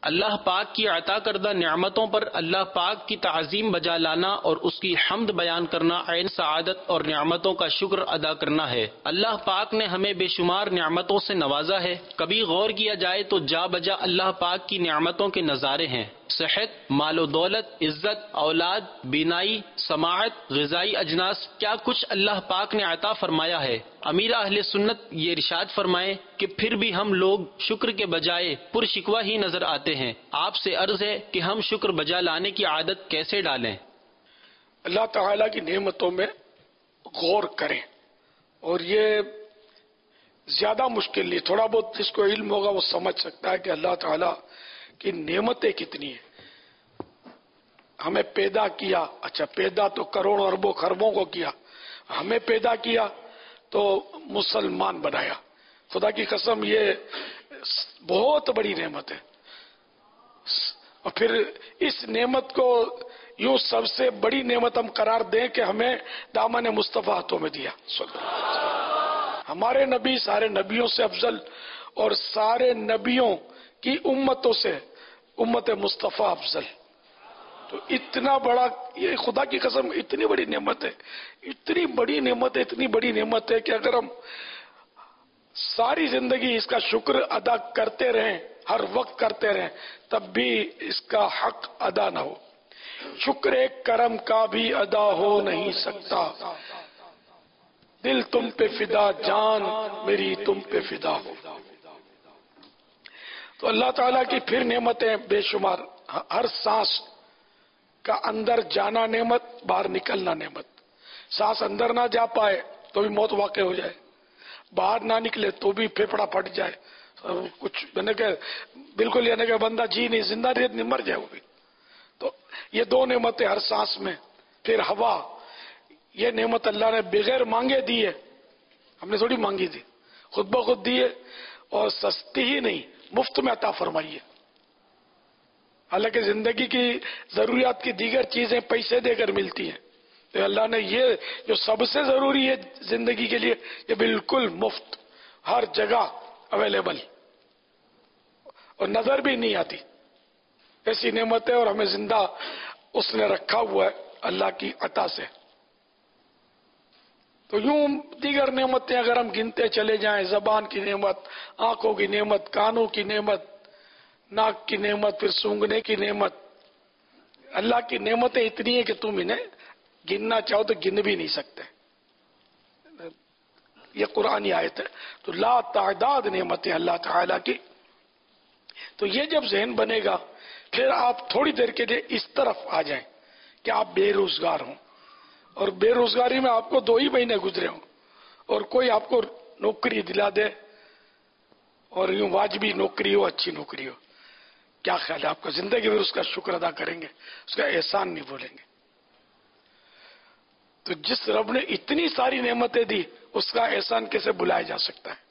اللہ پاک کی عطا کردہ نعمتوں پر اللہ پاک کی تعظیم بجا لانا اور اس کی حمد بیان کرنا عین سعادت اور نعمتوں کا شکر ادا کرنا ہے۔ اللہ پاک نے ہمیں بے شمار نعمتوں سے نوازا ہے۔ کبھی غور کیا جائے تو جا بجا اللہ پاک کی نعمتوں کے نظارے ہیں۔ صحت، مال و دولت، عزت، اولاد، بینائی، سماعت، غذائی اجناس، کیا کچھ اللہ پاک نے عطا فرمایا ہے۔ امیر اہل سنت یہ ارشاد فرمائیں کہ پھر بھی ہم لوگ شکر کے بجائے پر شکوہ ہی نظر آتے ہیں۔ آپ سے عرض ہے کہ ہم شکر بجا لانے کی عادت کیسے ڈالیں؟ اللہ تعالیٰ کی نعمتوں میں غور کریں، اور یہ زیادہ مشکل نہیں، تھوڑا بہت جس کو علم ہوگا وہ سمجھ سکتا ہے کہ اللہ تعالیٰ کی نعمتیں کتنی ہیں۔ ہمیں پیدا کیا، اچھا پیدا تو کروڑوں اربوں خربوں کو کیا، ہمیں پیدا کیا تو مسلمان بنایا۔ خدا کی قسم یہ بہت بڑی نعمت ہے، اور پھر اس نعمت کو یوں سب سے بڑی نعمت ہم قرار دیں کہ ہمیں دامن مصطفیٰ ہاتھوں میں دیا۔ ہمارے نبی سارے نبیوں سے افضل، اور سارے نبیوں کی امتوں سے امت مصطفیٰ افضل۔ تو اتنا بڑا، یہ خدا کی قسم اتنی بڑی نعمت ہے، اتنی بڑی نعمت ہے، اتنی بڑی نعمت ہے کہ اگر ہم ساری زندگی اس کا شکر ادا کرتے رہیں، ہر وقت کرتے رہیں، تب بھی اس کا حق ادا نہ ہو۔ شکر ایک کرم کا بھی ادا ہو نہیں سکتا، دل تم پہ فدا، جان میری تم پہ فدا ہو۔ تو اللہ تعالیٰ کی پھر نعمتیں بے شمار، ہر سانس کا اندر جانا نعمت، باہر نکلنا نعمت۔ سانس اندر نہ جا پائے تو بھی موت واقع ہو جائے، باہر نہ نکلے تو بھی پھیپھڑا پھٹ جائے، کچھ یعنی کہ بالکل یعنی کہ بندہ جی نہیں، زندہ نہیں، مر جائے وہ بھی۔ تو یہ دو نعمتیں ہر سانس میں۔ پھر ہوا، یہ نعمت اللہ نے بغیر مانگے دی ہے، ہم نے تھوڑی مانگی تھی، خود بخود دی ہے، اور سستی ہی نہیں، مفت میں عطا فرمائی ہے۔ حالانکہ زندگی کی ضروریات کی دیگر چیزیں پیسے دے کر ملتی ہیں، تو اللہ نے یہ جو سب سے ضروری ہے زندگی کے لیے، یہ بالکل مفت، ہر جگہ اویلیبل، اور نظر بھی نہیں آتی، ایسی نعمت ہے، اور ہمیں زندہ اس نے رکھا ہوا ہے اللہ کی عطا سے۔ تو یوں دیگر نعمتیں اگر ہم گنتے چلے جائیں، زبان کی نعمت، آنکھوں کی نعمت، کانوں کی نعمت، ناک کی نعمت، پھر سونگنے کی نعمت، اللہ کی نعمتیں اتنی ہیں کہ تم انہیں گننا چاہو تو گن بھی نہیں سکتے۔ یہ قرآنی آیت ہے، تو لا تعداد نعمتیں اللہ تعالیٰ کی۔ تو یہ جب ذہن بنے گا، پھر آپ تھوڑی دیر کے لیے اس طرف آ جائیں کہ آپ بے روزگار ہوں، اور بے روزگاری میں آپ کو 2 ہی مہینے گزرے ہوں، اور کوئی آپ کو نوکری دلا دے، اور یوں واجبی نوکری ہو، اچھی نوکری ہو، کیا خیال ہے آپ کا؟ زندگی میں اس کا شکر ادا کریں گے، اس کا احسان نہیں بھولیں گے؟ تو جس رب نے اتنی ساری نعمتیں دی، اس کا احسان کیسے بھلایا جا سکتا ہے؟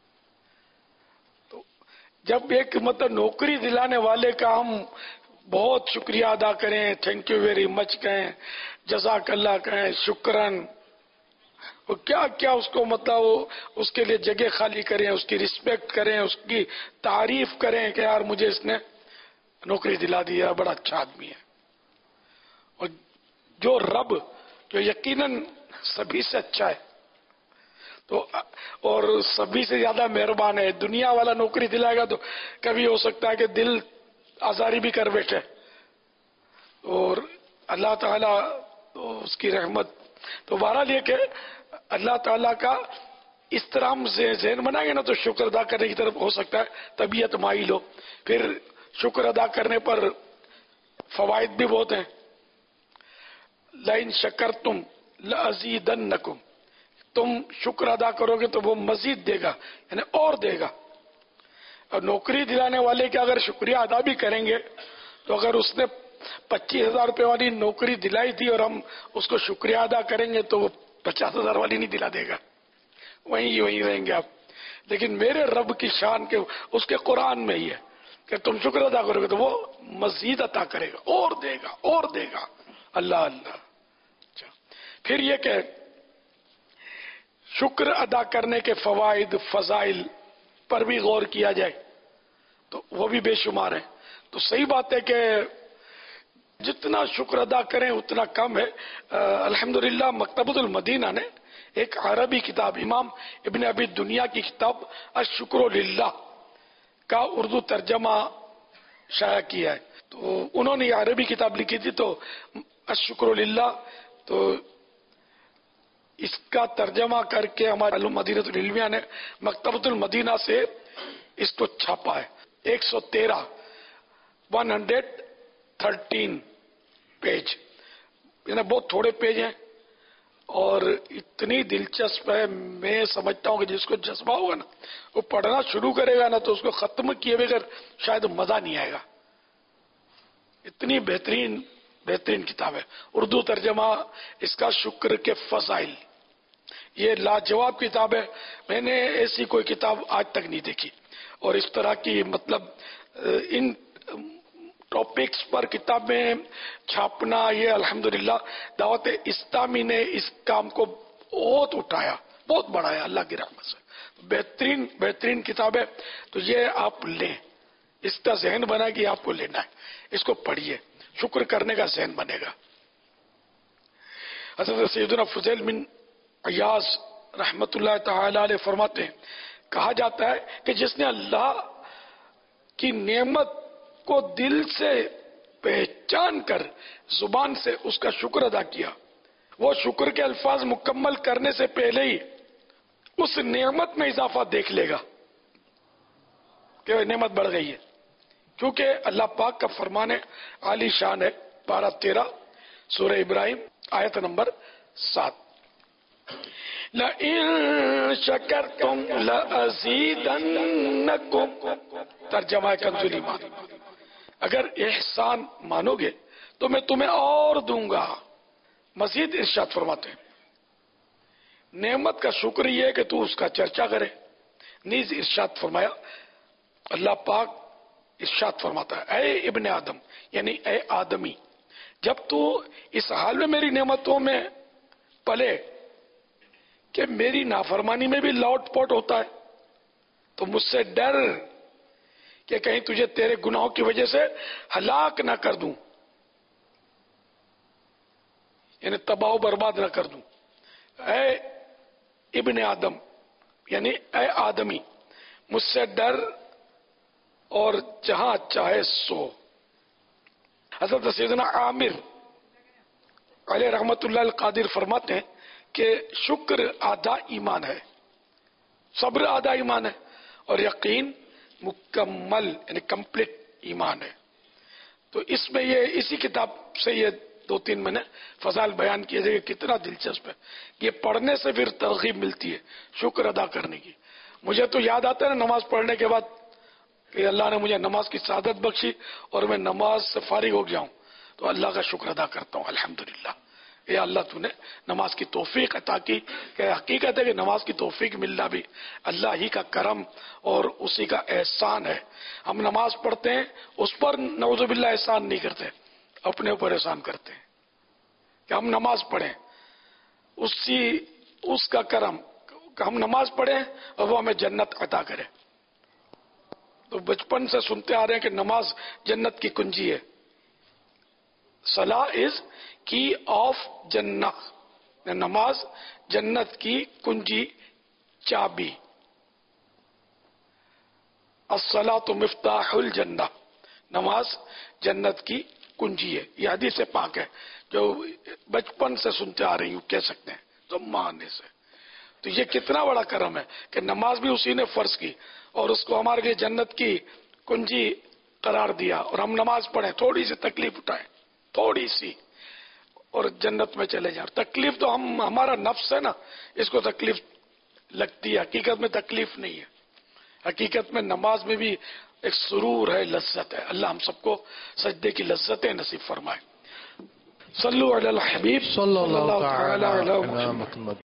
تو جب ایک مطلب نوکری دلانے والے کا ہم بہت شکریہ ادا کریں، تھینک یو ویری مچ کہیں، جزاک اللہ کہیں، شکرن، اور کیا کیا اس کو مطلب اس کے لیے جگہ خالی کریں، اس کی رسپیکٹ کریں، اس کی تعریف کریں کہ یار مجھے اس نے نوکری دلا دی ہے، بڑا اچھا آدمی ہے۔ اور جو رب جو یقیناً سبھی سے اچھا ہے تو اور سبھی سے زیادہ مہربان ہے، دنیا والا نوکری دلائے گا تو کبھی ہو سکتا ہے کہ دل آزاری بھی کر بیٹھے، اور اللہ تعالیٰ تو اس کی رحمت۔ تو بہرحال یہ کہ اللہ تعالیٰ کا اس طرح ہم ذہن بنائیں گے نا تو شکر ادا کرنے کی طرف ہو سکتا ہے طبیعت مائل ہو۔ پھر شکر ادا کرنے پر فوائد بھی بہت ہیں۔ لَإِن شَكَرْتُمْ لَأَزِيدَنَّكُمْ، تم شکر ادا کرو گے تو وہ مزید دے گا، یعنی اور دے گا۔ اور نوکری دلانے والے کا اگر شکریہ ادا بھی کریں گے تو اگر اس نے 25,000 روپے والی نوکری دلائی تھی اور ہم اس کو شکریہ ادا کریں گے تو وہ 50,000 والی نہیں دلا دے گا، وہیں رہیں گے آپ۔ لیکن میرے رب کی شان کے اس کے قرآن میں ہی ہے کہ تم شکر ادا کرو گے تو وہ مزید عطا کرے گا، اور دے گا، اور دے گا، اللہ اللہ۔ پھر یہ کہ شکر ادا کرنے کے فوائد، فضائل پر بھی غور کیا جائے تو وہ بھی بے شمار ہیں۔ تو صحیح بات ہے کہ جتنا شکر ادا کریں اتنا کم ہے. الحمدللہ مکتبۃ المدینہ نے ایک عربی کتاب، امام ابن ابی دنیا کی کتاب الشکر للہ کا اردو ترجمہ شائع کیا ہے. تو انہوں نے یہ عربی کتاب لکھی تھی، تو الشکر للہ، تو اس کا ترجمہ کر کے ہمارے مدینہ العلمیہ نے مکتبۃ المدینہ سے اس کو چھاپا ہے. 113 پیج، یعنی بہت تھوڑے پیج ہیں اور اتنی دلچسپ ہے. میں سمجھتا ہوں کہ جس کو جذبہ ہوگا نا وہ پڑھنا شروع کرے گا نا تو اس کو ختم کیے بغیر شاید مزہ نہیں آئے گا. اتنی بہترین کتاب ہے. اردو ترجمہ اس کا شکر کے فضائل، یہ لاجواب کتاب ہے. میں نے ایسی کوئی کتاب آج تک نہیں دیکھی. اور اس طرح کی مطلب ان ٹاپکس پر کتابیں چھاپنا، یہ الحمدللہ دعوت اسلامی نے اس کام کو بہت اٹھایا، بہت بڑھایا اللہ کی رحمت سے. بہترین کتاب ہے. تو یہ آپ لیں، اس کا ذہن بنا کہ آپ کو لینا ہے. اس کو پڑھیے، شکر کرنے کا ذہن بنے گا. حضرت سیدنا فضیل بن عیاض رحمت اللہ تعالی علیہ فرماتے ہیں، کہا جاتا ہے کہ جس نے اللہ کی نعمت کو دل سے پہچان کر زبان سے اس کا شکر ادا کیا، وہ شکر کے الفاظ مکمل کرنے سے پہلے ہی اس نعمت میں اضافہ دیکھ لے گا کہ نعمت بڑھ گئی ہے. کیونکہ اللہ پاک کا فرمان عالی شان ہے. 12-13 سورہ ابراہیم آیت نمبر 7. لَإِن شَكَرْتُمْ لَأَزِيدَنَّكُمْ، ترجمہ کنز ایمان، اگر احسان مانو گے تو میں تمہیں اور دوں گا. مزید ارشاد فرماتے ہیں، نعمت کا شکر یہ ہے کہ تو اس کا چرچا کرے. نیز ارشاد فرمایا، اللہ پاک ارشاد فرماتا ہے، اے ابن آدم، یعنی اے آدمی، جب تو اس حال میں میری نعمتوں میں پلے کہ میری نافرمانی میں بھی لوٹ پوٹ ہوتا ہے، تو مجھ سے ڈر کہ کہیں تجھے تیرے گناہوں کی وجہ سے ہلاک نہ کر دوں، یعنی تباہ و برباد نہ کر دوں. اے ابن آدم، یعنی اے آدمی، مجھ سے ڈر اور جہاں چاہے سو. حضرت سیدنا عامر علیہ رحمت اللہ القادر فرماتے ہیں کہ شکر آدھا ایمان ہے، صبر آدھا ایمان ہے، اور یقین مکمل یعنی کمپلیٹ ایمان ہے. تو اس میں یہ اسی کتاب سے یہ 2-3 میں نے فضائل بیان کیے تھے کہ کتنا دلچسپ ہے. یہ پڑھنے سے پھر ترغیب ملتی ہے شکر ادا کرنے کی. مجھے تو یاد آتا ہے نا نماز پڑھنے کے بعد کہ اللہ نے مجھے نماز کی سعادت بخشی اور میں نماز سے فارغ ہو گیا ہوں تو اللہ کا شکر ادا کرتا ہوں. الحمدللہ، اے اللہ تو نے نماز کی توفیق عطا کی. کہ حقیقت ہے کہ نماز کی توفیق ملنا بھی اللہ ہی کا کرم اور اسی کا احسان ہے. ہم نماز پڑھتے ہیں، اس پر نعوذ باللہ احسان نہیں کرتے، اپنے اوپر احسان کرتے ہیں کہ ہم نماز پڑھیں، اس کا کرم کہ ہم نماز پڑھیں اور وہ ہمیں جنت عطا کرے. تو بچپن سے سنتے آ رہے ہیں کہ نماز جنت کی کنجی ہے. صلاح از کی آف جنہ، نماز جنت کی کنجی، چابی. الصلاۃ مفتاح الجنہ، نماز جنت کی کنجی ہے. یہ حدیث پاک ہے جو بچپن سے سنتے آ رہی ہوں، کہہ سکتے ہیں تو ماننے سے. تو یہ کتنا بڑا کرم ہے کہ نماز بھی اسی نے فرض کی اور اس کو ہمارے لیے جنت کی کنجی قرار دیا، اور ہم نماز پڑھیں، تھوڑی سی تکلیف اٹھائیں، تھوڑی سی، اور جنت میں چلے جائیں. تکلیف تو ہمارا نفس ہے نا، اس کو تکلیف لگتی ہے، حقیقت میں تکلیف نہیں ہے. حقیقت میں نماز میں بھی ایک سرور ہے، لذت ہے. اللہ ہم سب کو سجدے کی لذتیں نصیب فرمائے. صلو علی الحبیب صلی اللہ تعالی تعالی علی علی محمد. محمد.